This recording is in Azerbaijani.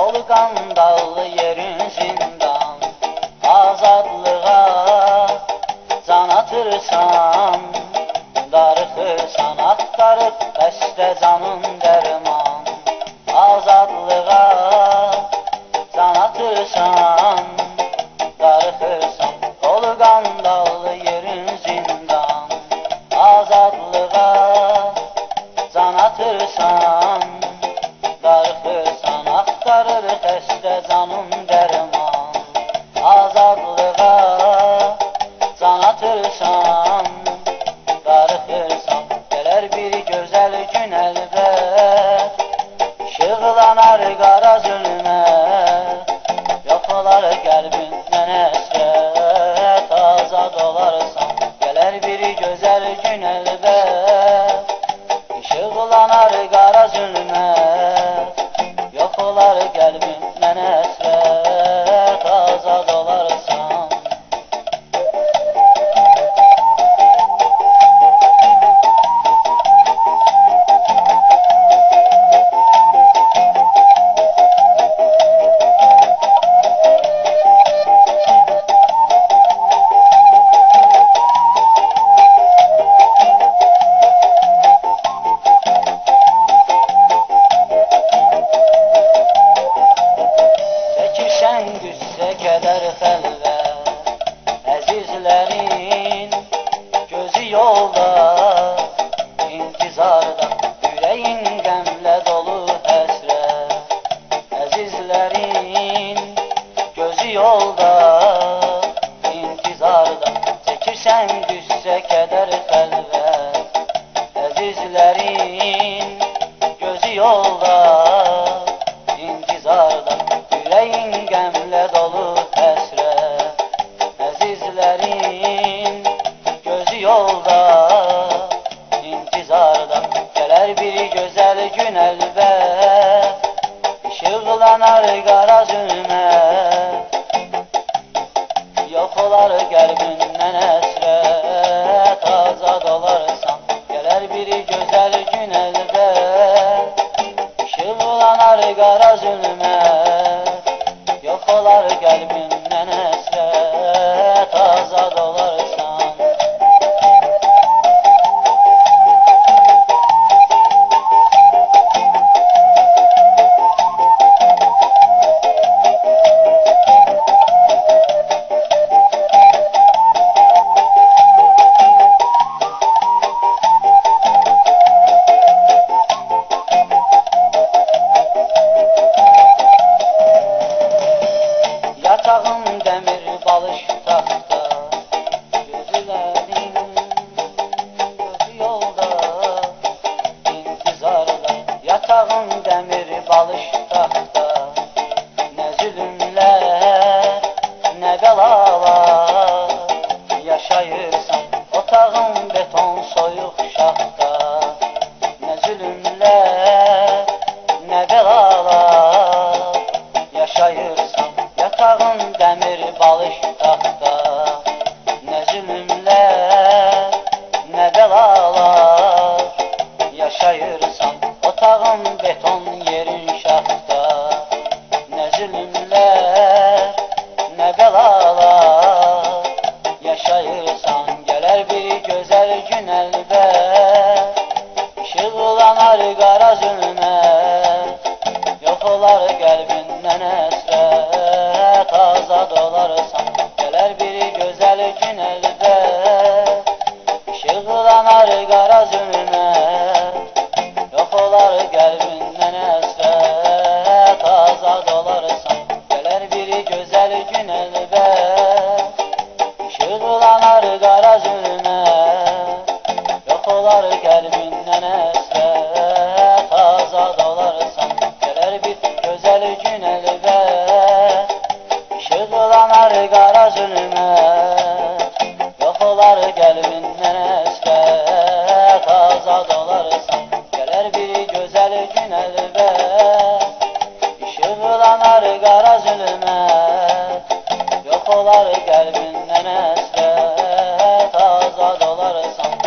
Dolu qandallı yerin zindan, azadlığa can atırsan, darıxırsan, axtarıb xəstə canın dərman. Azadlığa can atırsan, darıxırsan, dolu qandallı yerin zindan, azadlığa can atırsan, darıxırsan, axtarır xəstə canın dərman. Azadlığa can atırsan, darıxırsan, gələr bir gözəl gün əlbət, işıqlanar qara zülmət, yox olar qəlbindən əsrət, azad olarsan. Gələr bir gözəl gün əlbət, işıqlanar qara zülmət, yox olar qəlbindən əsrət, azad olarsan. Düşsə kədər xəlvət, əzizlərin gözü yolda, intizarda, ürəyin qəmlə dolu həsrət. Əzizlərin gözü yolda, intizarda, çəkirsən düşsə kədər xəlvət, əzizlərin gözü yolda, intizarda, ürəyin qəmlə dolu həsrət. Əzizlərin gözü yolda, intizarda, gələr bir gözəl gün əlbət, işıqlanar qara zülmət, yox olar qəlbindən əsrət, azad olarsan. Gələr bir gözəl gün əlbət, işıqlanar qara zülmət, yox olar qəlbindən əsrət, azad olarsan. Yatağım dəmir balış taxta, gözlərin gözü yolda, intizarda. Yatağım dəmir balış taxta, nə zülümlər, nə bəlalar yaşayırsan. Otağım beton soyuq şaxta, nə zülümlər, nə bəlalar yaşayırsan. Yatağın dəmir balış taxta, nə zülümlər, nə bəlalar yaşayırsan. Otağın beton yerin şaxta, nə zülümlər, nə bəlalar yaşayırsan. Gələr bir gözəl gün əlbət, işıqlanar qara zülmət, yox olar qəlbindən əsrət, azad olarsan. Gələr bir gözəl gün əlbət, işıqlanar qara zülmət, yox olar qəlbindən əsrət, azad olarsan. Gələr bir gözəl gün əlbət, işıqlanar qara zülmət, yox olar qəlbindən əsrət, azad olarsan. Gələr bir gözəl gün əlbət, işıqlanar qara zülmət, yox olar qəlbindən əsrət, azad olarsan. Gələr bir gözəl gün əlbət, işıqlanar qara zülmət, yox olar qəlbindən əsrət, azad olarsan.